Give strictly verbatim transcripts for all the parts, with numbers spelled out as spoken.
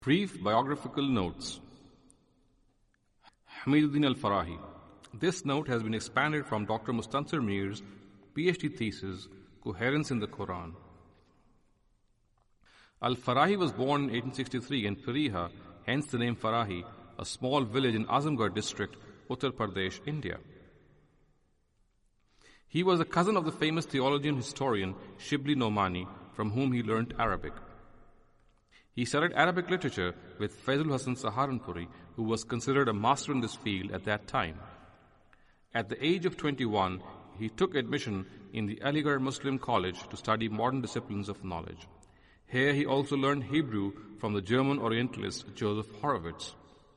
Brief biographical notes. Hamiduddin al-Farahi. This note has been expanded from Doctor Mustansir Mir's PhD thesis, Coherence in the Quran. Al-Farahi was born in eighteen sixty-three in Pariha, hence the name Farahi, a small village in Azamgarh district, Uttar Pradesh, India. He was a cousin of the famous theologian historian Shibli Nomani, from whom he learnt Arabic. He studied Arabic literature with Faizul Hasan Saharanpuri, who was considered a master in this field at that time. At the age of twenty-one, he took admission in the Aligarh Muslim College to study modern disciplines of knowledge. Here he also learned Hebrew from the German Orientalist Joseph Horowitz.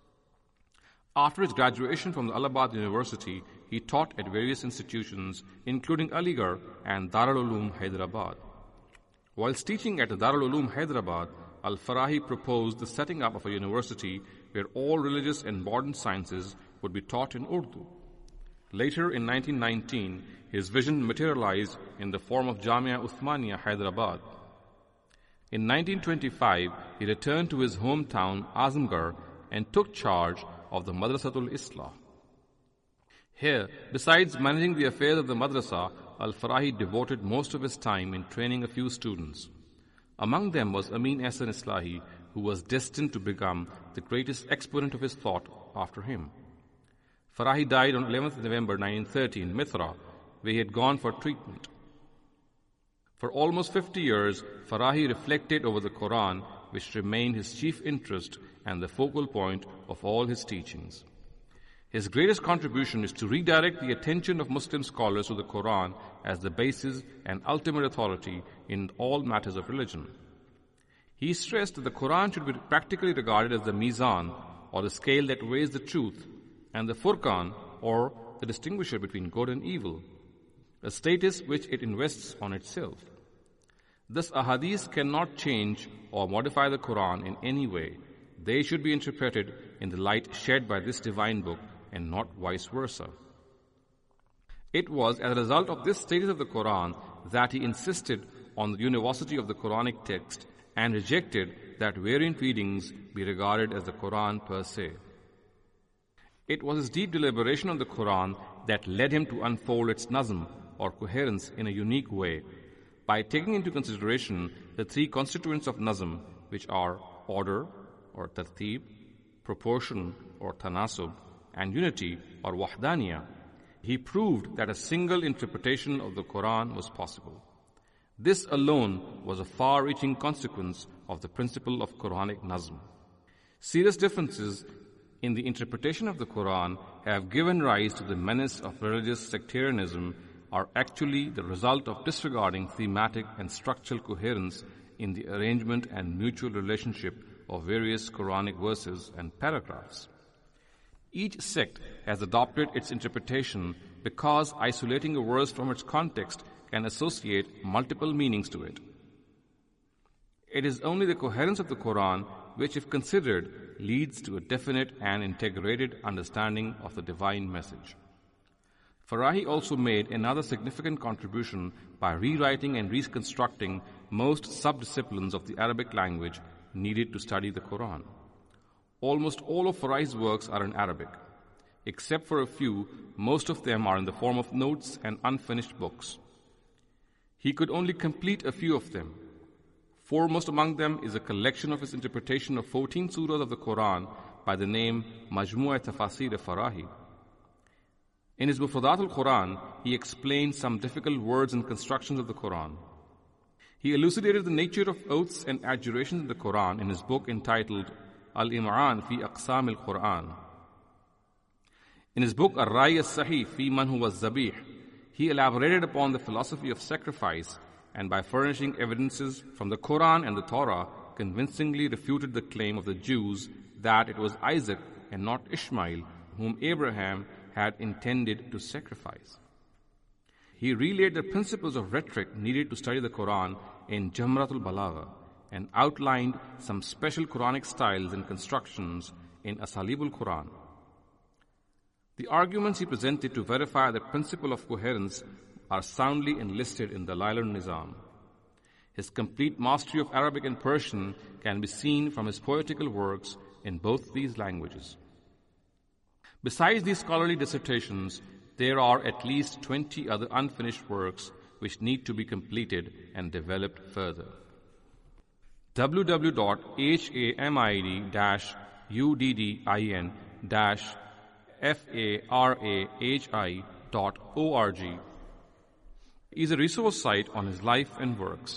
After his graduation from the Allahabad University, he taught at various institutions, including Aligarh and Darul Uloom Hyderabad. Whilst teaching at Darul Uloom Hyderabad, Al-Farahi proposed the setting up of a university where all religious and modern sciences would be taught in Urdu. Later, in nineteen nineteen, his vision materialized in the form of Jamia Uthmania Hyderabad. In nineteen twenty-five, he returned to his hometown Azamgarh and took charge of the Madrasatul Islah. Here, besides managing the affairs of the madrasa, Al-Farahi devoted most of his time in training a few students. Among them was Amin Ahsan Islahi, who was destined to become the greatest exponent of his thought after him. Farahi died on eleventh of November nineteen thirty in Mithra, where he had gone for treatment. For almost fifty years, Farahi reflected over the Quran, which remained his chief interest and the focal point of all his teachings. His greatest contribution is to redirect the attention of Muslim scholars to the Quran as the basis and ultimate authority in all matters of religion. He stressed that the Quran should be practically regarded as the mizan, or the scale that weighs the truth, and the furqan, or the distinguisher between good and evil, a status which it invests on itself. Thus, ahadith cannot change or modify the Quran in any way. They should be interpreted in the light shed by this divine book, and not vice versa. It was as a result of this status of the Quran that he insisted on the universality of the Quranic text and rejected that variant readings be regarded as the Quran per se. It was his deep deliberation on the Quran that led him to unfold its nazm, or coherence, in a unique way, by taking into consideration the three constituents of nazm, which are order, or tartib, proportion, or tanasub, and unity, or wahdaniyah. He proved that a single interpretation of the Quran was possible. This alone was a far-reaching consequence of the principle of Quranic nazm. Serious differences in the interpretation of the Quran have given rise to the menace of religious sectarianism, are actually the result of disregarding thematic and structural coherence in the arrangement and mutual relationship of various Quranic verses and paragraphs. Each sect has adopted its interpretation because isolating a verse from its context can associate multiple meanings to it. It is only the coherence of the Quran which, if considered, leads to a definite and integrated understanding of the divine message. Farahi also made another significant contribution by rewriting and reconstructing most sub-disciplines of the Arabic language needed to study the Quran. Almost all of Farahi's works are in Arabic. Except for a few, most of them are in the form of notes and unfinished books. He could only complete a few of them. Foremost among them is a collection of his interpretation of fourteen surahs of the Quran by the name Majmu'a Tafasir Farahi. In his Mufradat al-Quran, he explained some difficult words and constructions of the Quran. He elucidated the nature of oaths and adjurations in the Quran in his book entitled Al-Im'an fi Aqsam al-Quran. In his book Ar-Rai as-Sahih fi Man huwa az-Zabih, he elaborated upon the philosophy of sacrifice, and by furnishing evidences from the Quran and the Torah, convincingly refuted the claim of the Jews that it was Isaac and not Ishmael whom Abraham had intended to sacrifice. He relayed the principles of rhetoric needed to study the Quran in Jamratul Balagha, and outlined some special Quranic styles and constructions in Asalibul Quran. The arguments he presented to verify the principle of coherence are soundly enlisted in the Dalail al-Nizam. His complete mastery of Arabic and Persian can be seen from his poetical works in both these languages. Besides these scholarly dissertations, there are at least twenty other unfinished works which need to be completed and developed further. w w w dot hamid dash uddin dash farahi dot org is a resource site on his life and works.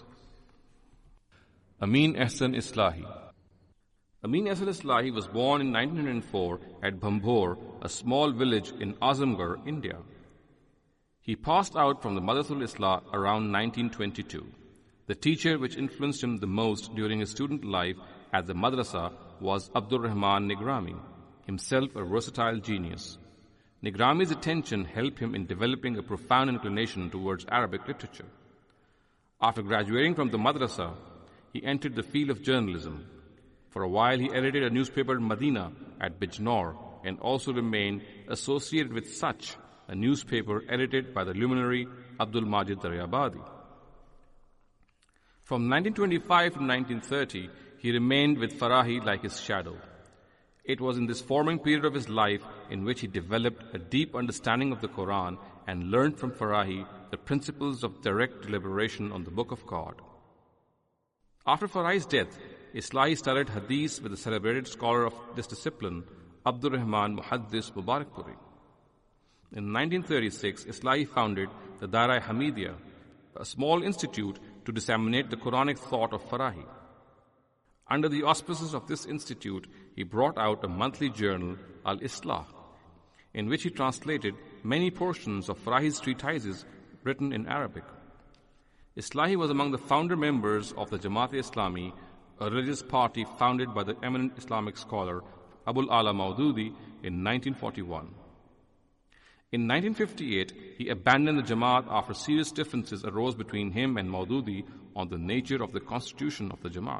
Amin Ehsan Islahi. Amin Ehsan Islahi was born in nineteen oh four at Bhambhor, a small village in Azamgarh, India. He passed out from the Madrasatul Islah around nineteen twenty-two. The teacher which influenced him the most during his student life at the madrasa was Abdur Rahman Nigrami, himself a versatile genius. Nigrami's attention helped him in developing a profound inclination towards Arabic literature. After graduating from the madrasa, he entered the field of journalism. For a while, he edited a newspaper in Medina at Bijnor and also remained associated with Sach, a newspaper edited by the luminary Abdul Majid Daryabadi. From nineteen twenty-five to nineteen thirty, he remained with Farahi like his shadow. It was in this forming period of his life in which he developed a deep understanding of the Quran and learned from Farahi the principles of direct deliberation on the Book of God. After Farahi's death, Islahi studied Hadith with the celebrated scholar of this discipline, Abdur Rahman Muhaddis Mubarakpuri. In nineteen thirty-six, Islahi founded the Dar-e Hamidiyya, a small institute to disseminate the Quranic thought of Farahi. Under the auspices of this institute, he brought out a monthly journal, Al-Islah, in which he translated many portions of Farahi's treatises written in Arabic. Islahi was among the founder members of the Jamaat-e-Islami, a religious party founded by the eminent Islamic scholar Abul Ala Maududi in nineteen forty-one. In nineteen fifty-eight, he abandoned the Jamaat after serious differences arose between him and Maududi on the nature of the constitution of the Jamaat.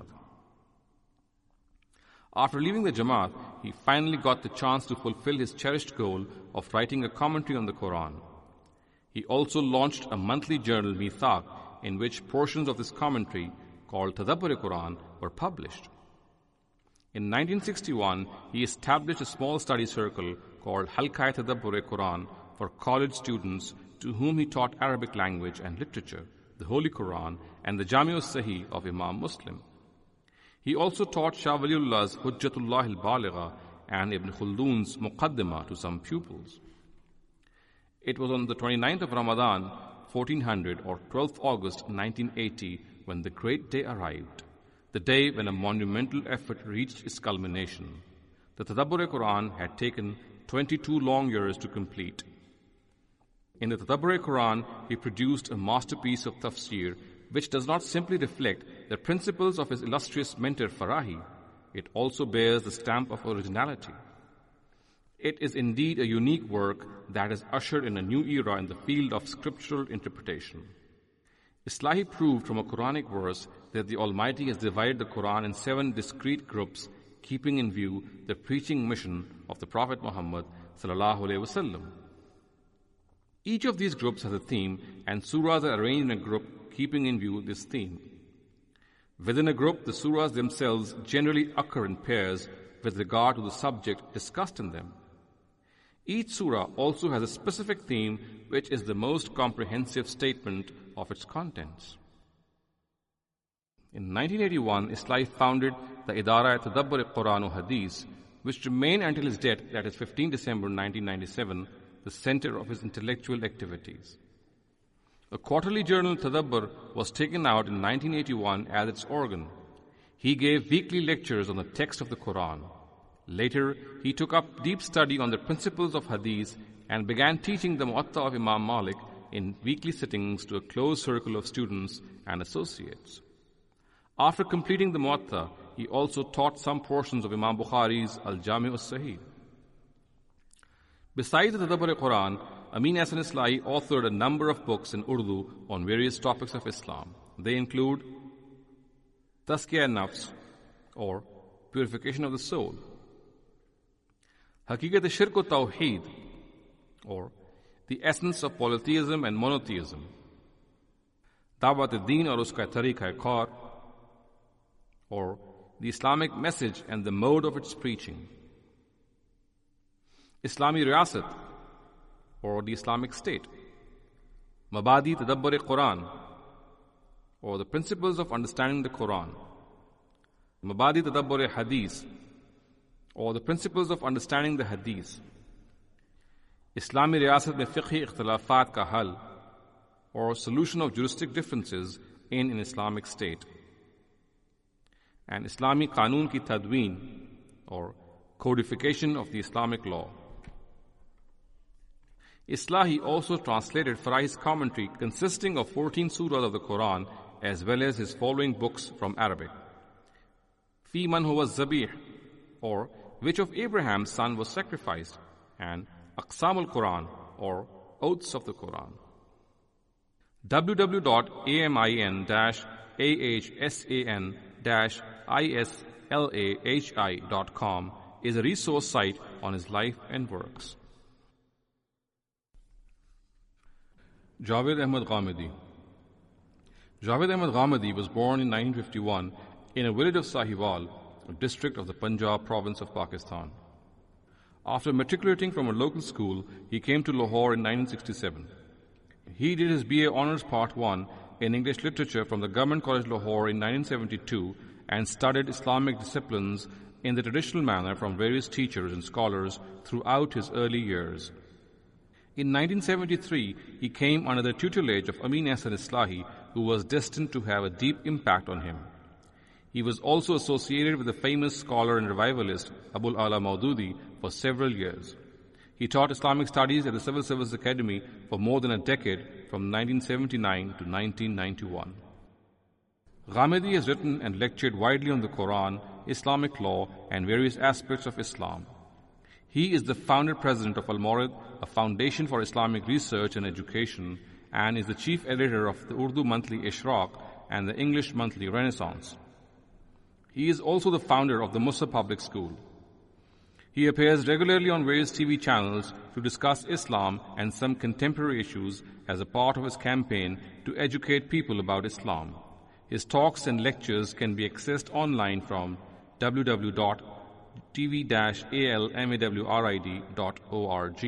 After leaving the Jamaat, he finally got the chance to fulfill his cherished goal of writing a commentary on the Quran. He also launched a monthly journal, Mithaq, in which portions of this commentary, called Tadabbur-e-Quran, were published. In nineteen sixty-one, he established a small study circle called Halqa-e Tadabbur-e-Quran for college students to whom he taught Arabic language and literature, the Holy Quran, and the Jami' Sahih of Imam Muslim. He also taught Shah Waliullah's Hujjatullah al-Baligha and Ibn Khaldun's Muqaddimah to some pupils. It was on the twenty-ninth of Ramadan, fourteen hundred, or twelfth August nineteen eighty, when the great day arrived, the day when a monumental effort reached its culmination. The Tadabbur-e-Quran had taken twenty-two long years to complete. In the Tadabbur-e-Quran, he produced a masterpiece of tafsir, which does not simply reflect the principles of his illustrious mentor Farahi, it also bears the stamp of originality. It is indeed a unique work that has ushered in a new era in the field of scriptural interpretation. Islahi proved from a Quranic verse that the Almighty has divided the Quran in seven discrete groups, keeping in view the preaching mission of the Prophet Muhammad sallallahu alaihi wasallam. Each of these groups has a theme, and surahs are arranged in a group keeping in view this theme. Within a group, the surahs themselves generally occur in pairs with regard to the subject discussed in them. Each surah also has a specific theme, which is the most comprehensive statement of its contents. In nineteen eighty-one, Islahi founded the Idara Tadabbur-e-Quran wa Hadith, which remained until his death, that is fifteenth December nineteen ninety-seven, the center of his intellectual activities. A quarterly journal, Tadabbur, was taken out in nineteen eighty-one as its organ. He gave weekly lectures on the text of the Quran. Later, he took up deep study on the principles of Hadith and began teaching the Muwatta of Imam Malik in weekly sittings to a close circle of students and associates. After completing the Muwatta, he also taught some portions of Imam Bukhari's Al-Jami' al-Sahih. Besides the Tadabbur-e-Quran, Amin Ehsan Islahi authored a number of books in Urdu on various topics of Islam. They include Tazkiyah-e-Nafs, or Purification of the Soul, Haqiqat-e-Shirk wa Tawheed, or The Essence of Polytheism and Monotheism, Dawat-e-Din aur uska tariqa-e-kar, or the Islamic message and the mode of its preaching. Islami Riyasat, or the Islamic State. Mabadi Tadabbur-e-Quran, or the principles of understanding the Quran. Mabadi Tadabbur-e-Hadith, or the principles of understanding the Hadith. Islami Riyasat mein Fiqhi Ikhtilafat ka Hal, or solution of juristic differences in an Islamic state. And Islami Qanun ki Tadween, or codification of the Islamic law. Islahi also translated Farai's commentary consisting of fourteen surahs of the Quran as well as his following books from Arabic. Fi man huwa zabih, or which of Abraham's son was sacrificed, and Aqsam al-Quran, or oaths of the Quran. w w w dot amin dash ahsan dash islahi dot com is a resource site on his life and works. Javed Ahmad Ghamidi. Javed Ahmad Ghamidi was born in nineteen fifty-one in a village of Sahiwal, a district of the Punjab province of Pakistan. After matriculating from a local school, he came to Lahore in nineteen sixty-seven. He did his B A Honours Part one in English Literature from the Government College Lahore in nineteen seventy-two and studied Islamic disciplines in the traditional manner from various teachers and scholars throughout his early years. In nineteen seventy-three, he came under the tutelage of Amin Ahsan Islahi, who was destined to have a deep impact on him. He was also associated with the famous scholar and revivalist Abul Ala Maududi for several years. He taught Islamic studies at the Civil Service Academy for more than a decade, from nineteen seventy-nine to nineteen ninety-one. Ghamidi has written and lectured widely on the Quran, Islamic law, and various aspects of Islam. He is the founder president of Al-Mawrid, a foundation for Islamic research and education, and is the chief editor of the Urdu monthly Ishraq and the English monthly Renaissance. He is also the founder of the Musa Public School. He appears regularly on various T V channels to discuss Islam and some contemporary issues as a part of his campaign to educate people about Islam. His talks and lectures can be accessed online from w w w dot t v dash almawrid dot org.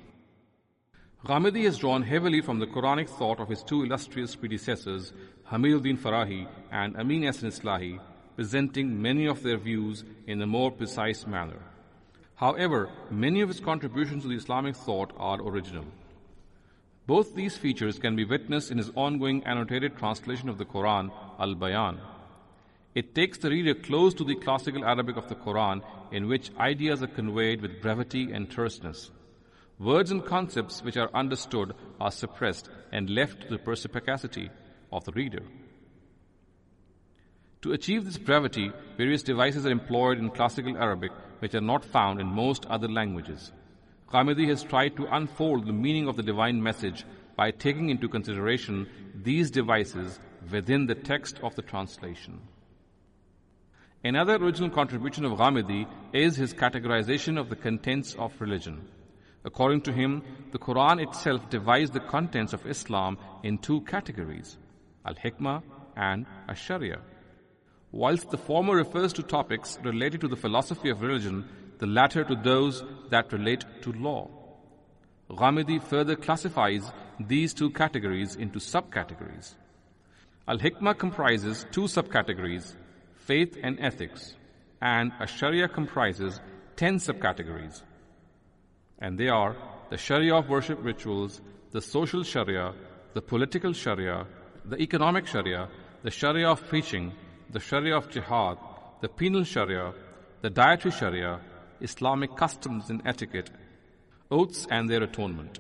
Ghamidi has drawn heavily from the Quranic thought of his two illustrious predecessors, Hamiduddin Farahi and Amin Ahsan Islahi, presenting many of their views in a more precise manner. However, many of his contributions to the Islamic thought are original. Both these features can be witnessed in his ongoing annotated translation of the Quran, Al-Bayan. It takes the reader close to the classical Arabic of the Quran, in which ideas are conveyed with brevity and terseness. Words and concepts which are understood are suppressed and left to the perspicacity of the reader. To achieve this brevity, various devices are employed in classical Arabic which are not found in most other languages. Ghamidi has tried to unfold the meaning of the divine message by taking into consideration these devices within the text of the translation. Another original contribution of Ghamidi is his categorization of the contents of religion. According to him, the Quran itself divides the contents of Islam in two categories, Al-Hikmah and Ash-Sharia. Whilst the former refers to topics related to the philosophy of religion, the latter to those that relate to law. Ghamidi further classifies these two categories into subcategories. Al-Hikmah comprises two subcategories, faith and ethics, and Ash-Sharia comprises ten subcategories. And they are the Sharia of worship rituals, the social Sharia, the political Sharia, the economic Sharia, the Sharia of preaching, the Sharia of jihad, the penal Sharia, the dietary Sharia, Islamic customs and etiquette, oaths and their atonement.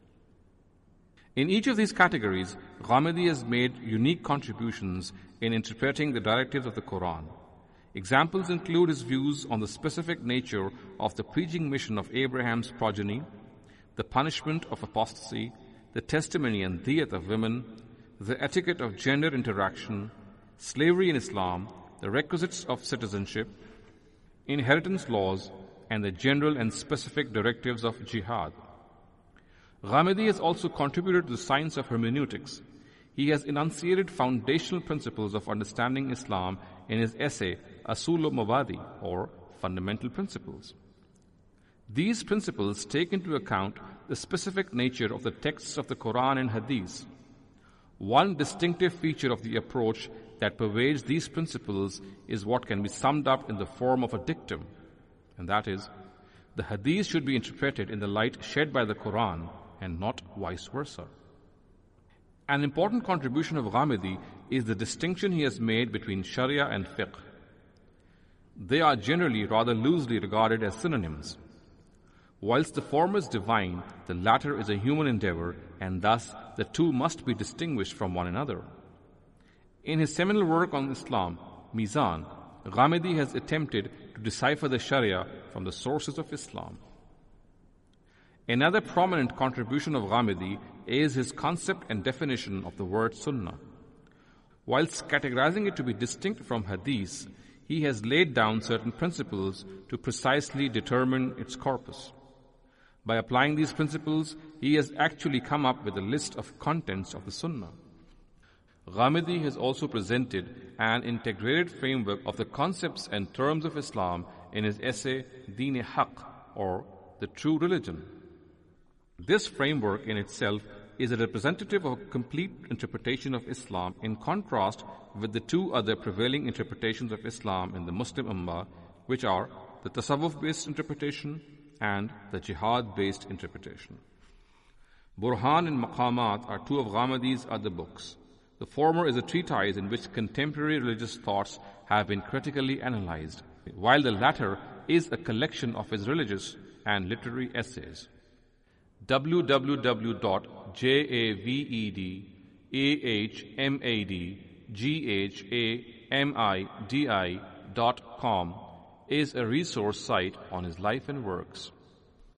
In each of these categories, Ghamidi has made unique contributions in interpreting the directives of the Quran. Examples include his views on the specific nature of the preaching mission of Abraham's progeny, the punishment of apostasy, the testimony and diyat of women, the etiquette of gender interaction, slavery in Islam, the requisites of citizenship, inheritance laws, and the general and specific directives of jihad. Ghamidi has also contributed to the science of hermeneutics. he has enunciated foundational principles of understanding Islam in his essay Asul Mabadi, or Fundamental Principles. These principles take into account the specific nature of the texts of the Quran and Hadith. One distinctive feature of the approach that pervades these principles is what can be summed up in the form of a dictum, and that is, the Hadith should be interpreted in the light shed by the Quran and not vice versa. An important contribution of Ghamidi is the distinction he has made between Sharia and Fiqh. They are generally rather loosely regarded as synonyms. Whilst the former is divine, the latter is a human endeavor, and thus the two must be distinguished from one another. In his seminal work on Islam, Mizan, Ghamidi has attempted to decipher the Sharia from the sources of Islam. Another prominent contribution of Ghamidi is his concept and definition of the word Sunnah. Whilst categorizing it to be distinct from Hadith, he has laid down certain principles to precisely determine its corpus. By applying these principles, he has actually come up with a list of contents of the Sunnah. Ghamidi has also presented an integrated framework of the concepts and terms of Islam in his essay Deen-e-Haq, or The True Religion. This framework in itself is a representative of a complete interpretation of Islam, in contrast with the two other prevailing interpretations of Islam in the Muslim Ummah, which are the Tasawwuf-based interpretation and the Jihad-based interpretation. Burhan and Maqamat are two of Ghamidi's other books. The former is a treatise in which contemporary religious thoughts have been critically analyzed, while the latter is a collection of his religious and literary essays. w w w dot javed ahmadi dot com is a resource site on his life and works.